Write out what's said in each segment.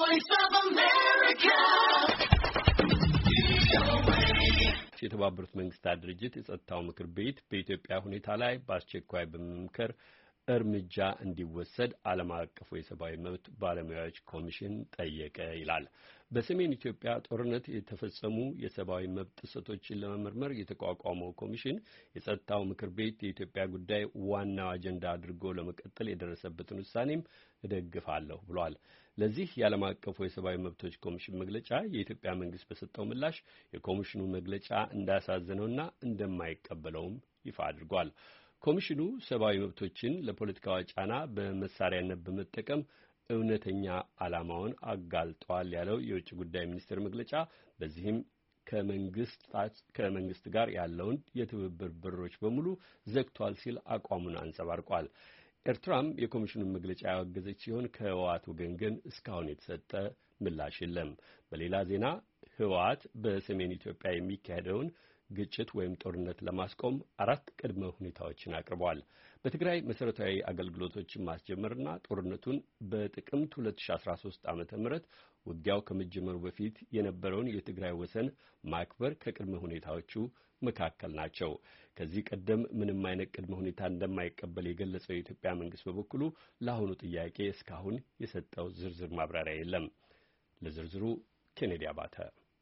Voice of America. የተባበሩት መንግስታት ድርጅት የጸጥታው ምክር ቤት በኢትዮጵያ ሁኔታ ላይ በአስቸኳይ በመምከር እርምጃ እንዲወሰድ ዓለም አቀፉ የሰብአዊ መብት ባለሙያዎች ኮሚሽን ጠየቀ ይላል። በሰሜን ኢትዮጵያ ጦርነት የተፈጸሙ የሰብአዊ መብት ጥሰቶችን ለመመርመር የተቋቋመው ኮሚሽን የጸጥታው ምክር ቤት የኢትዮጵያ ጉዳይ ዋናው አጀንዳ አድርጎ ለመቀጠል የደረሰበትን ውሳኔም እደግፋለሁ ብሏል። ለዚህ የዓለም አቀፉ የሰብአዊ መብቶች ኮሚሽን መግለጫ የኢትዮጵያ መንግስት በሰጠው ምላሽ የኮሚሽኑ መግለጫ እንዳሳዘነውና እንደማይቀበለውም ይፋ አድርጓል። ኮሚሽኑ ሰብአዊ መብቶችን ለፖለቲካዊ ጫና በመሳሪያነት በመጠቀም እውነተኛ ዓላማውን አጋልጧል ያለው የውጭ ጉዳይ ሚኒስቴር መግለጫ በዚህም ከመንግስት ጋር ያለውን የትብብር በሮች በሙሉ ዘግቷል ሲል አቋሙን አንጸባርቋል። ኤርትራም የኮሚሽኑን መግለጫ ያወገዘች ሲሆን ከህወሓት ወገን ግን እስካሁን የተሰጠ ምላሽ የለም። በሌላ ዜና ህወሓት በሰሜን ኢትዮጵያ የሚካሄደውን ግጭት ወይም ጦርነት ለማስቆም 4 ቅድመ ሁኔታዎችን አቅርቧል። በትግራይ መሰረታዊ አገልግሎቶችን ማስጀመርና ጦርነቱን በጥቅምት 2013 ዓ.ም ውጊያው ከመጀመሩ በፊት የነበረውን የትግራይ ወሰን ማክበር ከቅድመ ሁኔታዎቹ መካከል ናቸው። ከዚህ ቀደም ምንም አይነት ቅድመ ሁኔታ እንደማይቀበል የገለጸው የኢትዮጵያ መንግስት በበኩሉ ለአሁኑ ጥያቄ እስካሁን የሰጠው ዝርዝር ማብራሪያ የለም። ለዝርዝሩ ኬኔዲ አባተ።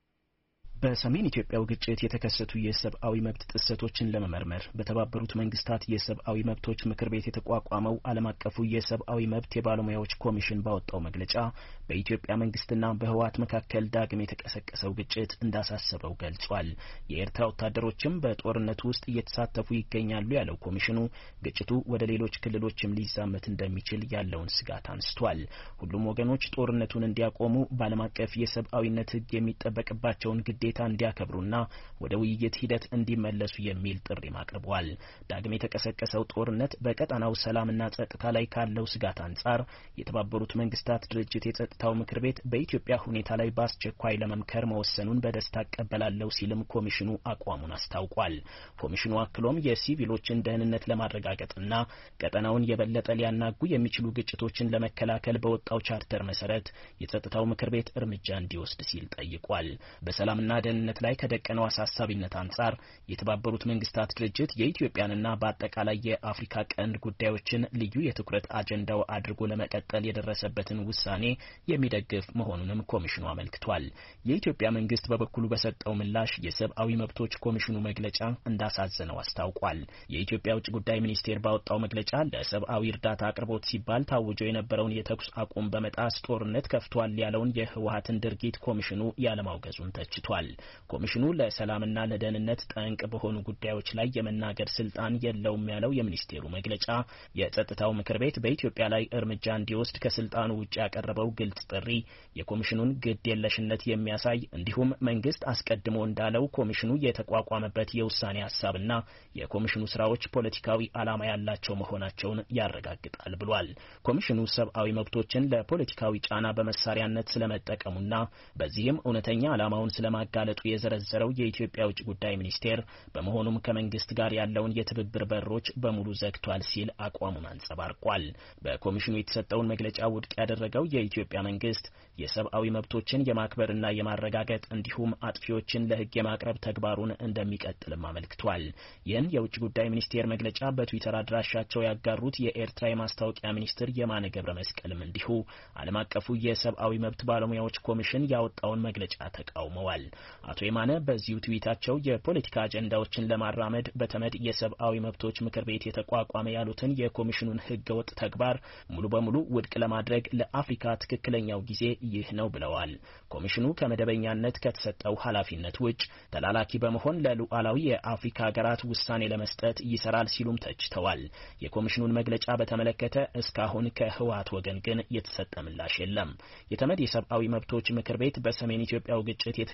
በሰሜን ኢትዮጵያው ግጭት የተከሰቱ የሰብአዊ መብት ጥሰቶችን ለመመርመር በተባበሩት መንግስታት የሰብአዊ መብቶች ምክር ቤት የተቋቋመው ዓለም አቀፉ የሰብአዊ መብት የባለሙያዎች ኮሚሽን ባወጣው መግለጫ በኢትዮጵያ መንግስትና በህወሓት መካከል ዳግም የተቀሰቀሰው ግጭት እንዳሳሰበው ገልጿል። የኤርትራ ወታደሮችም በጦርነቱ ውስጥ እየተሳተፉ ይገኛሉ ያለው ኮሚሽኑ ግጭቱ ወደ ሌሎች ክልሎችም ሊዛመት እንደሚችል ያለውን ስጋት አንስቷል። ሁሉም ወገኖች ጦርነቱን እንዲያቆሙ በዓለም አቀፍ የሰብአዊነት ህግ የሚጠበቅባቸውን ግዴታ እንዲያከብሩና ወደ ውይይት ሂደት እንዲመለሱ የሚል ጥሪ አቅርበዋል። ዳግም የተቀሰቀሰው ጦርነት በቀጠናው ሰላምና ጸጥታ ላይ ካለው ስጋት አንጻር የተባበሩት መንግስታት ድርጅት የጸጥታው ምክር ቤት በኢትዮጵያ ሁኔታ ላይ በአስቸኳይ ለመምከር መወሰኑን በደስታ እቀበላለሁ ሲልም ኮሚሽኑ አቋሙን አስታውቋል። ኮሚሽኑ አክሎም የሲቪሎችን ደህንነት ለማረጋገጥና ቀጠናውን የበለጠ ሊያናጉ የሚችሉ ግጭቶችን ለመከላከል በወጣው ቻርተር መሰረት የጸጥታው ምክር ቤት እርምጃ እንዲወስድ ሲል ጠይቋል። በሰላምና ደህንነት ላይ ከደቀነው አሳሳቢነት አንጻር የተባበሩት መንግስታት ድርጅት የኢትዮጵያንና በአጠቃላይ የአፍሪካ ቀንድ ጉዳዮችን ልዩ የትኩረት አጀንዳው አድርጎ ለመቀጠል የደረሰበትን ውሳኔ የሚደግፍ መሆኑንም ኮሚሽኑ አመልክቷል። የኢትዮጵያ መንግስት በበኩሉ በሰጠው ምላሽ የሰብአዊ መብቶች ኮሚሽኑ መግለጫ እንዳሳዘነው አስታውቋል። የኢትዮጵያ ውጭ ጉዳይ ሚኒስቴር ባወጣው መግለጫ ለሰብአዊ እርዳታ አቅርቦት ሲባል ታውጆ የነበረውን የተኩስ አቁም በመጣስ ጦርነት ከፍቷል ያለውን የህወሓትን ድርጊት ኮሚሽኑ ያለማውገዙን ተችቷል። ኮሚሽኑ ለሰላምና ለደህንነት ጠንቅ በሆኑ ጉዳዮች ላይ የመናገር ስልጣን የለውም ያለው የሚኒስቴሩ መግለጫ የጸጥታው ምክር ቤት በኢትዮጵያ ላይ እርምጃ እንዲወስድ ከስልጣኑ ውጭ ያቀረበው ግልጽ ጥሪ የኮሚሽኑን ግድ የለሽነት የሚያሳይ እንዲሁም መንግስት አስቀድሞ እንዳለው ኮሚሽኑ የተቋቋመበት የውሳኔ ሀሳብና የኮሚሽኑ ስራዎች ፖለቲካዊ ዓላማ ያላቸው መሆናቸውን ያረጋግጣል ብሏል። ኮሚሽኑ ሰብአዊ መብቶችን ለፖለቲካዊ ጫና በመሳሪያነት ስለመጠቀሙና በዚህም እውነተኛ ዓላማውን ስለማጋለጡ የዘረዘረው የኢትዮጵያ ውጭ ጉዳይ ሚኒስቴር በመሆኑም ከመንግስት ጋር ያለውን የትብብር በሮች በሙሉ ዘግቷል ሲል አቋሙን አንጸባርቋል። በኮሚሽኑ የተሰጠውን መግለጫ ውድቅ ያደረገው የኢትዮጵያ መንግስት የሰብአዊ መብቶችን የማክበርና የማረጋገጥ እንዲሁም አጥፊዎችን ለህግ የማቅረብ ተግባሩን እንደሚቀጥልም አመልክቷል። ይህን የውጭ ጉዳይ ሚኒስቴር መግለጫ በትዊተር አድራሻቸው ያጋሩት የኤርትራ የማስታወቂያ ሚኒስትር የማነ ገብረ መስቀልም እንዲሁ ዓለም አቀፉ የሰብአዊ መብት ባለሙያዎች ኮሚሽን ያወጣውን መግለጫ ተቃውመዋል። አቶ የማነ በዚሁ ትዊታቸው የፖለቲካ አጀንዳዎችን ለማራመድ በተመድ የሰብአዊ መብቶች ምክር ቤት የተቋቋመ ያሉትን የኮሚሽኑን ህገወጥ ተግባር ሙሉ በሙሉ ውድቅ ለማድረግ ለአፍሪካ ትክክለኛው ጊዜ ይህ ነው ብለዋል። ኮሚሽኑ ከመደበኛነት ከተሰጠው ኃላፊነት ውጭ ተላላኪ በመሆን ለሉዓላዊ የአፍሪካ ሀገራት ውሳኔ ለመስጠት ይሰራል ሲሉም ተችተዋል። የኮሚሽኑን መግለጫ በተመለከተ እስካሁን ከህወሓት ወገን ግን የተሰጠ ምላሽ የለም። የተመድ የሰብአዊ መብቶች ምክር ቤት በሰሜን ኢትዮጵያው ግጭት የተከሰቱ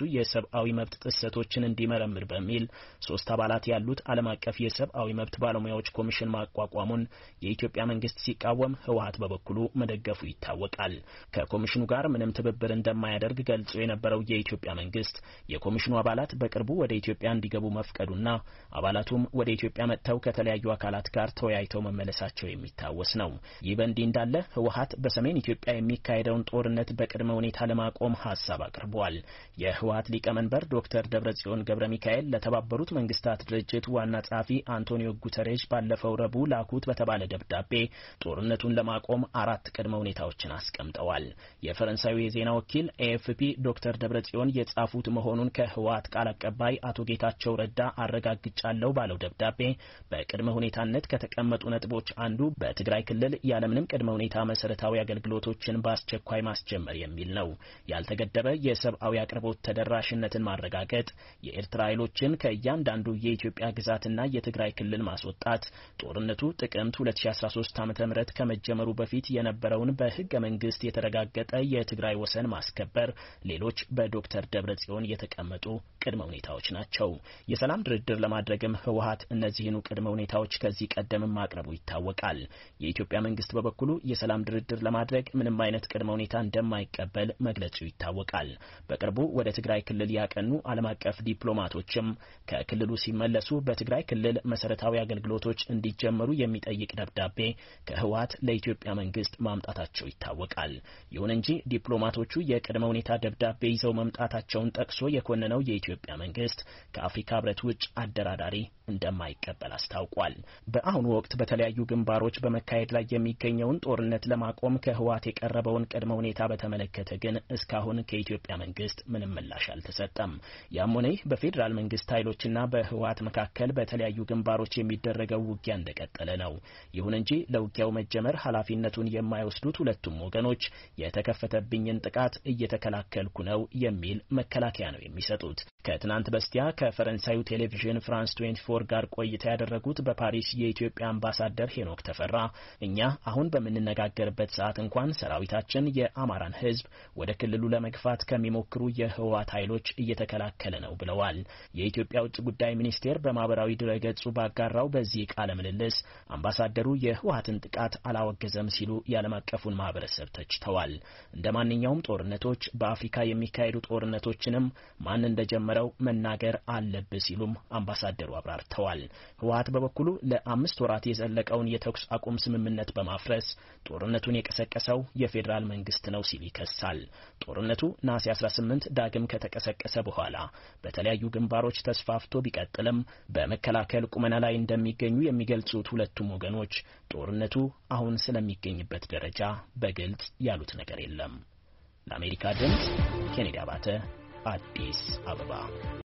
የሰብአዊ መብት ጥሰቶችን እንዲመረምር በሚል 3 አባላት ያሉት ዓለም አቀፍ የሰብአዊ መብት ባለሙያዎች ኮሚሽን ማቋቋሙን የኢትዮጵያ መንግስት ሲቃወም ህወሓት በበኩሉ መደገፉ ይታወቃል። ከኮሚሽኑ ጋር ምንም ትብብር እንደማያደርግ ገልጾ የነበረው የኢትዮጵያ መንግስት የኮሚሽኑ አባላት በቅርቡ ወደ ኢትዮጵያ እንዲገቡ መፍቀዱና አባላቱም ወደ ኢትዮጵያ መጥተው ከተለያዩ አካላት ጋር ተወያይተው መመለሳቸው የሚታወስ ነው። ይህ በእንዲህ እንዳለ ህወሓት በሰሜን ኢትዮጵያ የሚካሄደውን ጦርነት በቅድመ ሁኔታ ለማቆም ሀሳብ አቅርቧል። የህወሓት ሊቀመንበር ዶክተር ደብረጽዮን ገብረ ሚካኤል ለተባበሩት መንግስታት ድርጅት ዋና ጸሐፊ አንቶኒዮ ጉተሬሽ ባለፈው ረቡዕ ላኩት በተባለ ደብዳቤ ጦርነቱን ለማቆም 4 ቅድመ ሁኔታዎችን አስቀምጠዋል። የፈረንሳዩ የዜና ወኪል ኤኤፍፒ ዶክተር ደብረጽዮን የጻፉት መሆኑን ከህወሓት ቃል አቀባይ አቶ ጌታቸው ረዳ አረጋግጫለሁ ባለው ደብዳቤ በቅድመ ሁኔታነት ከተቀመጡ ነጥቦች አንዱ በትግራይ ክልል ያለምንም ቅድመ ሁኔታ መሰረታዊ አገልግሎቶችን በአስቸኳይ ማስጀመር የሚል ነው። ያልተገደበ የሰብአዊ አቅርቦት ተደራሽነትን ማረጋገጥ፣ የኤርትራ ኃይሎችን ከእያንዳንዱ የኢትዮጵያ ግዛትና የትግራይ ክልል ማስወጣት፣ ጦርነቱ ጥቅምት 2013 ዓ.ም ከመጀመሩ በፊት የነበረውን በህገ መንግስት የተረጋገጠ የትግራይ ወሰን ማስከበር ሌሎች በዶክተር ደብረጽዮን የተቀመጡ ቅድመ ሁኔታዎች ናቸው። የሰላም ድርድር ለማድረግም ህወሓት እነዚህኑ ቅድመ ሁኔታዎች ከዚህ ቀደም ማቅረቡ ይታወቃል። የኢትዮጵያ መንግስት በበኩሉ የሰላም ድርድር ለማድረግ ምንም አይነት ቅድመ ሁኔታ እንደማይቀበል መግለጹ ይታወቃል። በቅርቡ ወደ ትግራይ ክልል ያቀኑ ዓለም አቀፍ ዲፕሎማቶችም ከክልሉ ሲመለሱ በትግራይ ክልል መሰረታዊ አገልግሎቶች እንዲጀመሩ የሚጠይቅ ደብዳቤ ከህወሓት ለኢትዮጵያ መንግስት ማምጣታቸው ይታወቃል። ይሁን እንጂ ዲፕሎማቶቹ የቅድመ ሁኔታ ደብዳቤ ይዘው መምጣታቸውን ጠቅሶ የኮነነው የኢትዮጵያ መንግስት ከአፍሪካ ህብረት ውጭ አደራዳሪ እንደማይቀበል አስታውቋል። በአሁኑ ወቅት በተለያዩ ግንባሮች በመካሄድ ላይ የሚገኘውን ጦርነት ለማቆም ከህወሓት የቀረበውን ቅድመ ሁኔታ በተመለከተ ግን እስካሁን ከኢትዮጵያ መንግስት ምንም ምላሽ አልተሰጠም። ያም ሆነ ይህ በፌዴራል መንግስት ኃይሎችና በህወሓት መካከል በተለያዩ ግንባሮች የሚደረገው ውጊያ እንደቀጠለ ነው። ይሁን እንጂ ለውጊያው መጀመር ኃላፊነቱን የማይወስዱት ሁለቱም ወገኖች የተከፈተብኝን ጥቃት እየተከላከልኩ ነው የሚል መከላከያ ነው የሚሰጡት። ከትናንት በስቲያ ከፈረንሳዩ ቴሌቪዥን ፍራንስ 24 ጋር ቆይታ ያደረጉት በፓሪስ የኢትዮጵያ አምባሳደር ሄኖክ ተፈራ እኛ አሁን በምንነጋገርበት ሰዓት እንኳን ሰራዊታችን የአማራን ህዝብ ወደ ክልሉ ለመግፋት ከሚሞክሩ የህወሓት ኃይሎች እየተከላከለ ነው ብለዋል። የኢትዮጵያ ውጭ ጉዳይ ሚኒስቴር በማህበራዊ ድረገጹ ባጋራው በዚህ ቃለ ምልልስ አምባሳደሩ የህወሓትን ጥቃት አላወገዘም ሲሉ የዓለም አቀፉን ማህበረሰብ ተችተዋል። እንደ ማንኛውም ጦርነቶች በአፍሪካ የሚካሄዱ ጦርነቶችንም ማን እንደጀመረው መናገር አለብህ ሲሉም አምባሳደሩ አብራርተዋል። ህወሓት በበኩሉ ለ5 ወራት የዘለቀውን የተኩስ አቁም ስምምነት በማፍረስ ጦርነቱን የቀሰቀሰው የፌዴራል መንግስት ነው ሲል ይከሳል። ጦርነቱ ነሐሴ 18 ዳግም ከተቀሰቀሰ በኋላ በተለያዩ ግንባሮች ተስፋፍቶ ቢቀጥልም በመከላከል ቁመና ላይ እንደሚገኙ የሚገልጹት ሁለቱም ወገኖች ጦርነቱ አሁን ስለሚገኝበት ደረጃ በግልጽ ያሉት ነገር የለም። ለአሜሪካ ድምፅ ኬኔዲ አባተ አዲስ አበባ